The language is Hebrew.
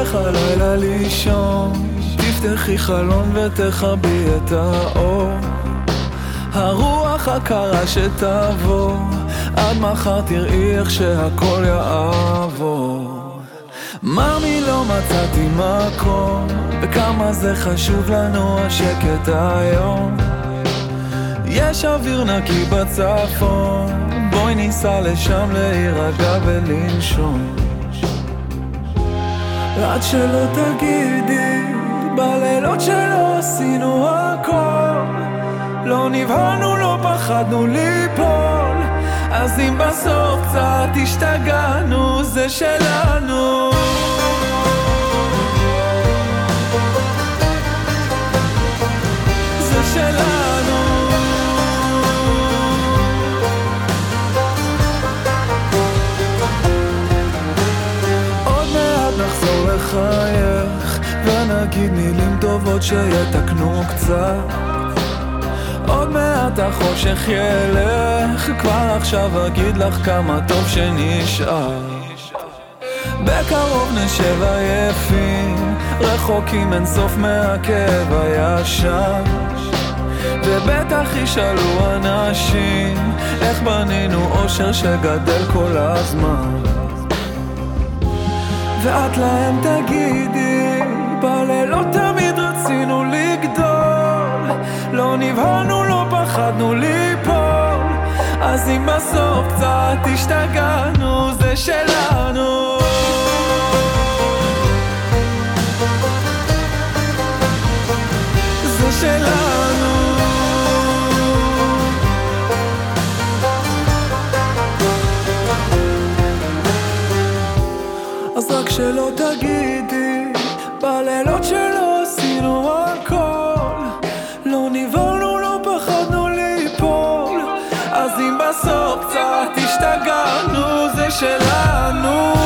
לך לילה לישון, תפתחי חלון ותחבי את האור, הרוח הקרה שתבוא, עד מחר תראי איך שהכל יעבור. מאמי לא מצאתי מקום, וכמה זה חשוב לנו השקט היום. יש אוויר נקי בצפון, בואי ניסע לשם להירגע ולנשום. עד שלא תגידי בלילות שלא עשינו הכל, לא נבהלנו, לא פחדנו ליפול, אז אם בסוף קצת השתגענו, זה שלנו. זה שלנו. עוד מעט נחזור לחייך, ונגיד מילים טובות שיתקנו קצת. עוד מעט החושך ילך, כבר עכשיו אגיד לך כמה טוב שנשאר. בקרוב נשב עייפים, רחוקים אין סוף מהכאב הישן, ובטח ישאלו אנשים איך בנינו אושר שגדל כל הזמן. ואת להם תגידי, בלילות תמיד רצינו לגדול, לא נבהלנו, לא פחדנו ליפול, אז אם בסוף קצת השתגענו, זה שלנו. זה שלנו. אז רק שלא תגידי בלילות שלא עשינו הכל, לא נבהלנו, לא פחדנו ליפול, אז אם בסוף קצת השתגענו, זה שלנו.